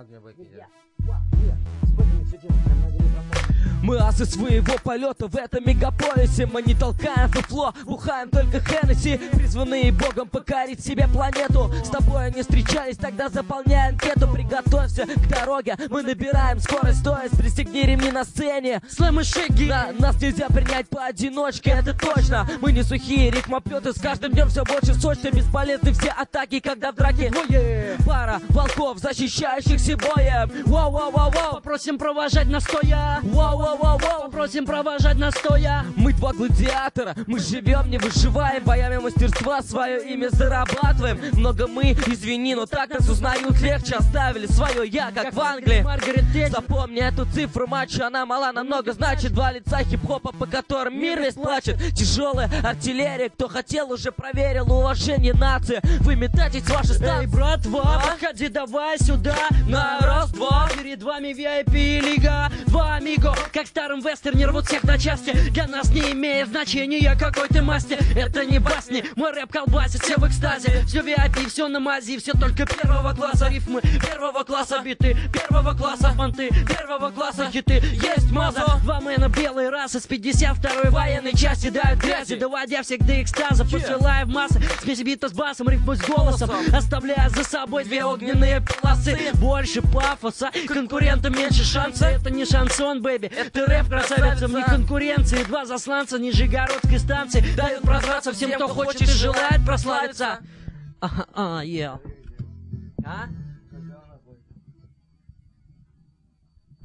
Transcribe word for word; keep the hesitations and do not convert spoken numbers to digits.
мне выкинет. Мы асы своего полета в этом мегаполисе. Мы не толкаем фуфло, бухаем только Хеннесси, призванные Богом покорить себе планету. С тобой не встречались, тогда заполняй анкету. Приготовься к дороге, мы набираем скорость, стоя, пристегни ремни на сцене. Слэм и шеги, на, нас нельзя принять поодиночке, это точно. Мы не сухие рифмоплеты, с каждым днем все больше сочно. Бесполезны все атаки, когда в драке двое. Пара волков, защищающихся боем. Воу-воу-воу-воу, попросим провожать настоя. Воу-воу-воу-воу, попросим провожать настоя. Мы два гладиатора, мы живем, не выживаем, боями мастерства свое имя зарабатываем. Много мы, извини, но так нас узнают легче. Оставили свое я, как, как в Англии. Запомни эту цифру, матча, она мала намного значит. Два лица хип-хопа, по которым мир весь плачет. Тяжелая артиллерия, кто хотел, уже проверил уважение нации. Вы метаетесь ваши станции. Эй, братва, а? Подходи давай сюда. На раз-два. Перед вами ви ай пи лига. Два амиго, как в старом вестерне, рвут всех на части. Для нас не имеет значения, какой ты масти. Это не басни, мой рэп колбасит, все в экстазе. Все ви ай пи, все на мази, все только первого класса. Рифмы первого класса, биты первого класса, понты первого класса, хиты есть маза. Два мэна белой расы с пятьдесят второй военной части дают грязи, доводя всех до экстаза, посылая в массы. Смесь бита с басом, рифмы с голосом, оставляя за собой две огненные полосы. Больше пафоса, конкурентам меньше шанса. Это не шансон, бэби, это рэп, красавица. Мне конкуренции, два засланца Нижегородской станции дают прозраться всем, кто хочет и желает прославиться. А, а, yeah. А?